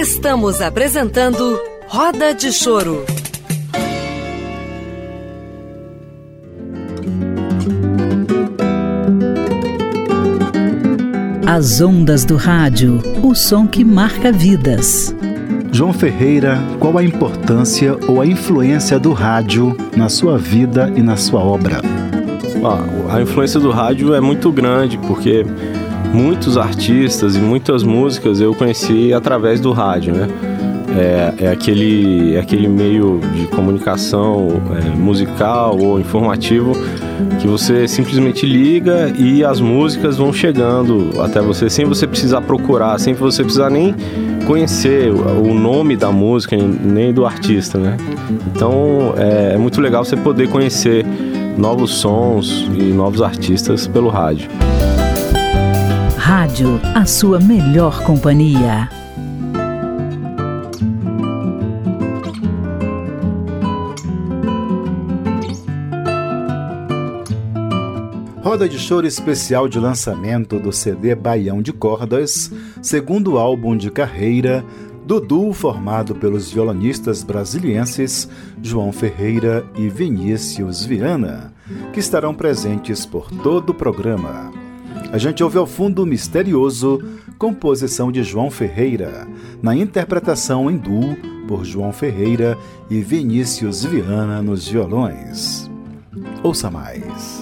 Estamos apresentando Roda de Choro. As ondas do rádio, o som que marca vidas. João Ferreira, qual a importância ou a influência do rádio na sua vida e na sua obra? A influência do rádio é muito grande, porque muitos artistas e muitas músicas eu conheci através do rádio, né? É aquele meio de comunicação musical ou informativo que você simplesmente liga e as músicas vão chegando até você sem você precisar procurar, sem você precisar nem conhecer o nome da música nem do artista, né? Então é muito legal você poder conhecer novos sons e novos artistas pelo rádio. Rádio, a sua melhor companhia. Roda de Choro especial de lançamento do CD Baião de Cordas, segundo álbum de carreira do duo formado pelos violonistas brasilienses João Ferreira e Vinícius Viana, que estarão presentes por todo o programa. A gente ouve ao fundo Misterioso, composição de João Ferreira, na interpretação em duo por João Ferreira e Vinícius Viana nos violões. Ouça mais.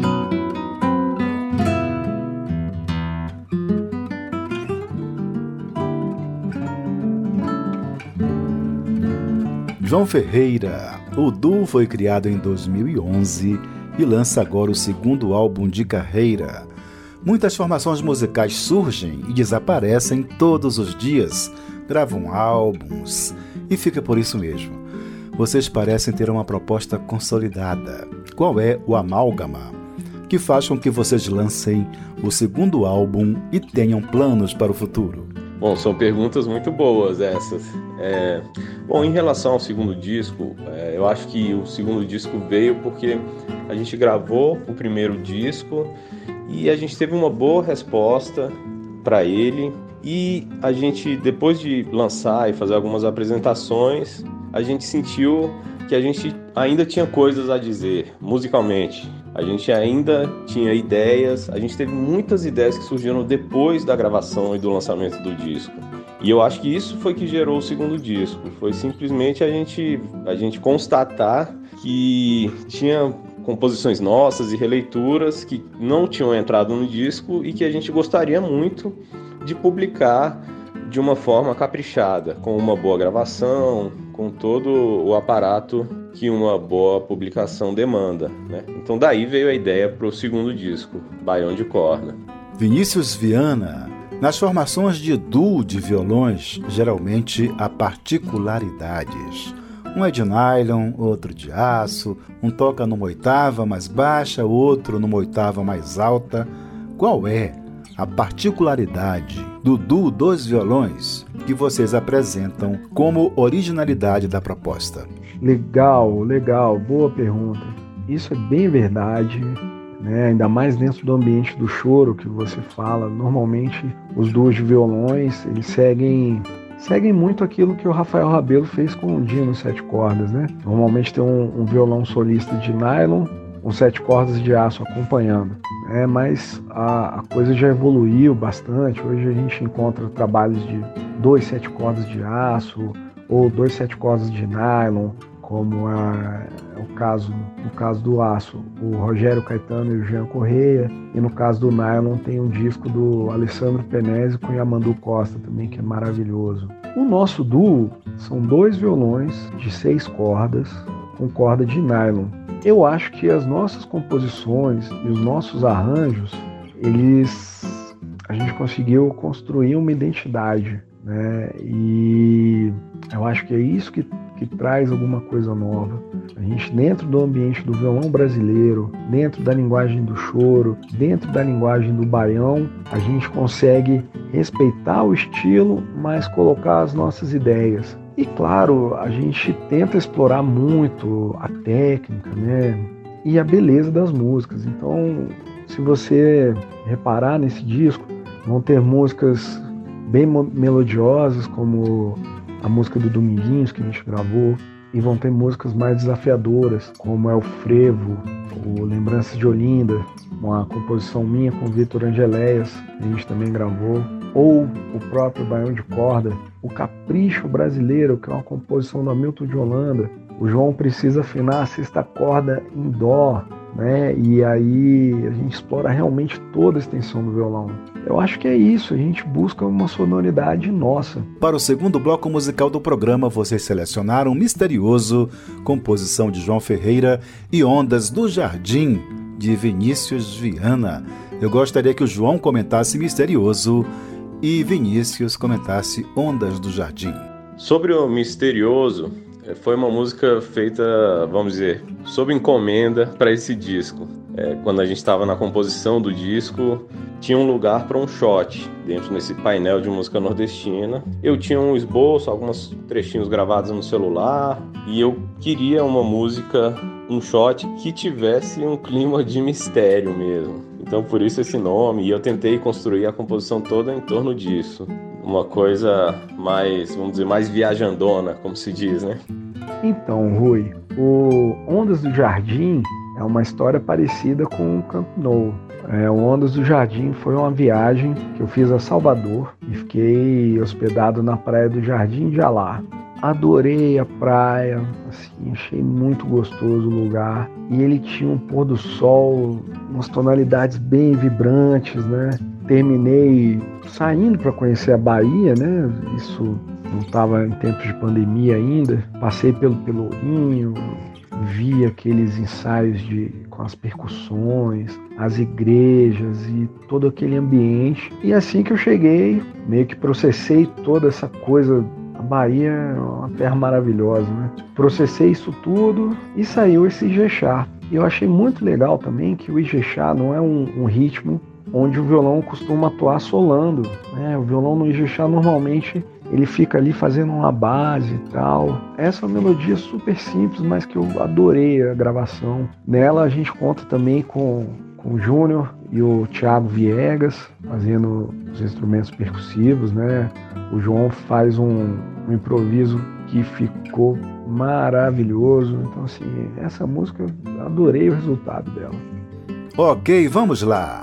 João Ferreira, o duo foi criado em 2011 e lança agora o segundo álbum de carreira. Muitas formações musicais surgem e desaparecem todos os dias, gravam álbuns e fica por isso mesmo. Vocês parecem ter uma proposta consolidada. Qual é o amálgama que faz com que vocês lancem o segundo álbum e tenham planos para o futuro? Bom, são perguntas muito boas essas. Bom, em relação ao segundo disco, eu acho que o segundo disco veio porque a gente gravou o primeiro disco e a gente teve uma boa resposta para ele. E a gente, depois de lançar e fazer algumas apresentações, a gente sentiu que a gente ainda tinha coisas a dizer musicalmente. A gente ainda tinha ideias, a gente teve muitas ideias que surgiram depois da gravação e do lançamento do disco. E eu acho que isso foi que gerou o segundo disco. Foi simplesmente a gente constatar que tinha composições nossas e releituras que não tinham entrado no disco e que a gente gostaria muito de publicar de uma forma caprichada, com uma boa gravação, com todo o aparato que uma boa publicação demanda, né? Então daí veio a ideia para o segundo disco, Baião de Corda. Vinícius Viana, nas formações de duo de violões, geralmente há particularidades. Um é de nylon, outro de aço, um toca numa oitava mais baixa, outro numa oitava mais alta. Qual é a particularidade do duo dos violões que vocês apresentam como originalidade da proposta? Legal, boa pergunta. Isso é bem verdade, né? Ainda mais dentro do ambiente do choro que você fala. Normalmente os duos de violões, eles seguem muito aquilo que o Rafael Rabelo fez com o Dino 7 cordas, né? Normalmente tem um violão solista de nylon, com 7 cordas de aço acompanhando. Mas a coisa já evoluiu bastante. Hoje a gente encontra trabalhos de 2 7 cordas de aço ou 2 7 cordas de nylon, como no caso do aço, o Rogério Caetano e o Jean Correia, e no caso do nylon tem um disco do Alessandro Penese com Yamandu Costa também, que é maravilhoso. O nosso duo são 2 violões de 6 cordas com corda de nylon. Eu acho que as nossas composições e os nossos arranjos, a gente conseguiu construir uma identidade, né? E eu acho que é isso que traz alguma coisa nova. A gente, dentro do ambiente do violão brasileiro, dentro da linguagem do choro, dentro da linguagem do baião, a gente consegue respeitar o estilo, mas colocar as nossas ideias. E claro, a gente tenta explorar muito a técnica, né? E a beleza das músicas. Então, se você reparar nesse disco, vão ter músicas bem melodiosas, como a música do Dominguinhos que a gente gravou, e vão ter músicas mais desafiadoras, como é o Frevo, o Lembranças de Olinda, uma composição minha com o Vitor Angeléias, que a gente também gravou, ou o próprio Baião de Corda, o Capricho Brasileiro, que é uma composição do Hamilton de Holanda. O João precisa afinar a sexta corda em dó, né? E aí a gente explora realmente toda a extensão do violão. Eu acho que é isso, a gente busca uma sonoridade nossa. Para o segundo bloco musical do programa, vocês selecionaram Misterioso, composição de João Ferreira, e Ondas do Jardim, de Vinícius Viana. Eu gostaria que o João comentasse Misterioso e Vinícius comentasse Ondas do Jardim. Sobre o Misterioso, foi uma música feita, vamos dizer, sob encomenda para esse disco. Quando a gente estava na composição do disco, tinha um lugar para um shot dentro desse painel de música nordestina. Eu tinha um esboço, alguns trechinhos gravados no celular, e eu queria uma música, um shot que tivesse um clima de mistério mesmo. Então por isso esse nome, e eu tentei construir a composição toda em torno disso. Uma coisa mais, vamos dizer, mais viajandona, como se diz, né? Então, Rui, o Ondas do Jardim é uma história parecida com o Camp Nou. O Ondas do Jardim foi uma viagem que eu fiz a Salvador e fiquei hospedado na praia do Jardim de Alá. Adorei a praia, assim, achei muito gostoso o lugar. E ele tinha um pôr do sol, umas tonalidades bem vibrantes, né? Terminei saindo para conhecer a Bahia, né? Isso não estava em tempos de pandemia ainda. Passei pelo Pelourinho, vi aqueles ensaios com as percussões, as igrejas e todo aquele ambiente. E assim que eu cheguei, meio que processei toda essa coisa. A Bahia é uma terra maravilhosa, né? Processei isso tudo e saiu esse Ijexá. E eu achei muito legal também que o Ijexá não é um ritmo onde o violão costuma atuar solando, né? O violão no Ijexá normalmente ele fica ali fazendo uma base e tal. Essa é uma melodia super simples, mas que eu adorei a gravação. Nela a gente conta também com o Júnior e o Thiago Viegas fazendo os instrumentos percussivos, né? O João faz um improviso que ficou maravilhoso. Então, assim, essa música eu adorei o resultado dela. Ok, vamos lá.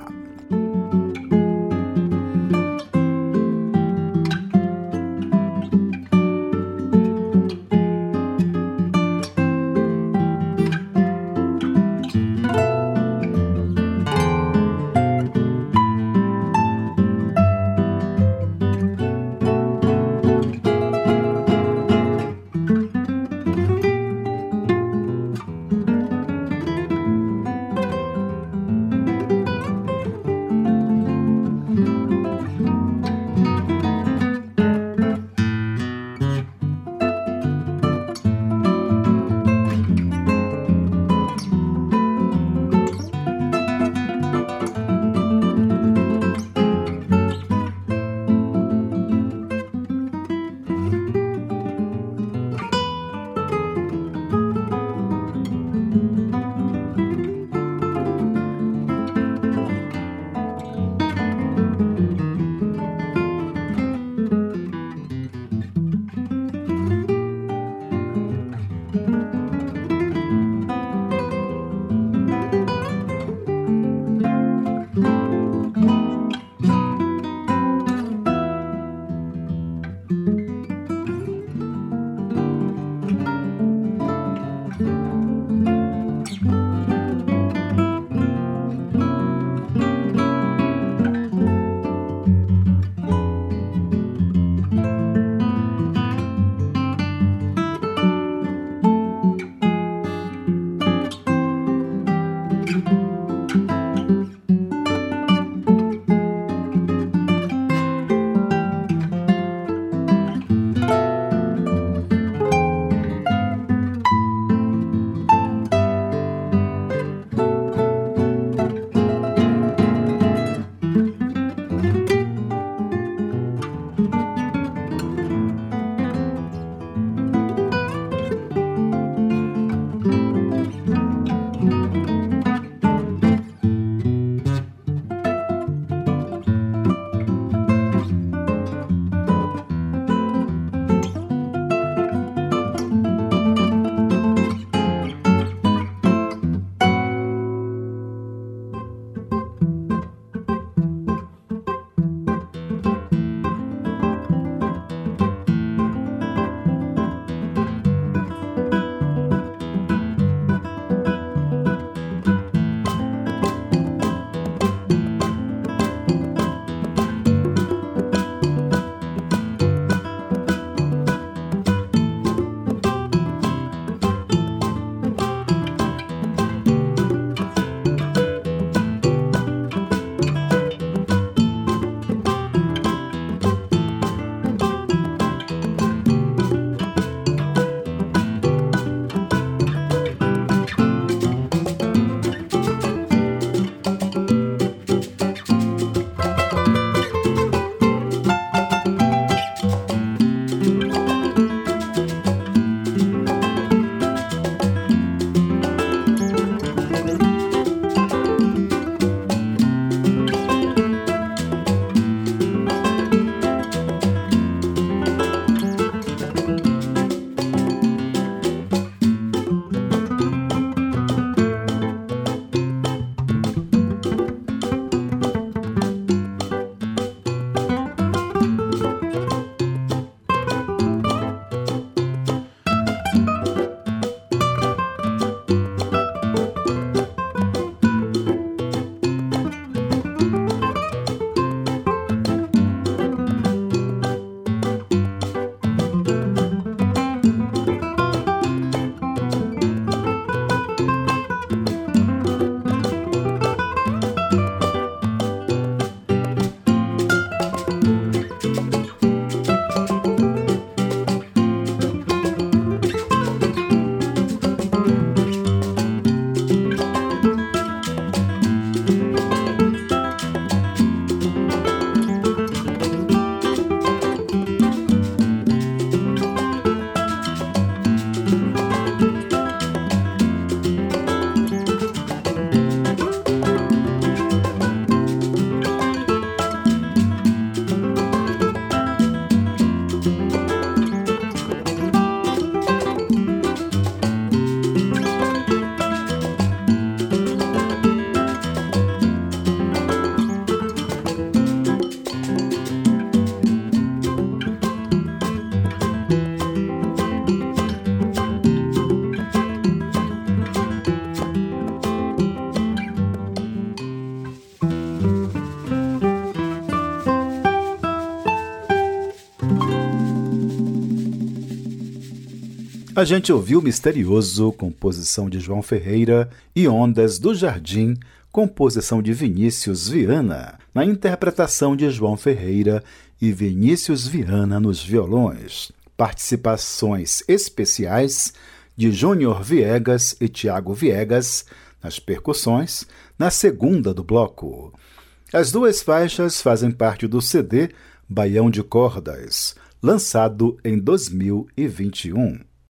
A gente ouviu Misterioso, composição de João Ferreira, e Ondas do Jardim, composição de Vinícius Viana, na interpretação de João Ferreira e Vinícius Viana nos violões. Participações especiais de Júnior Viegas e Tiago Viegas nas percussões, na segunda do bloco. As duas faixas fazem parte do CD Baião de Cordas, lançado em 2021.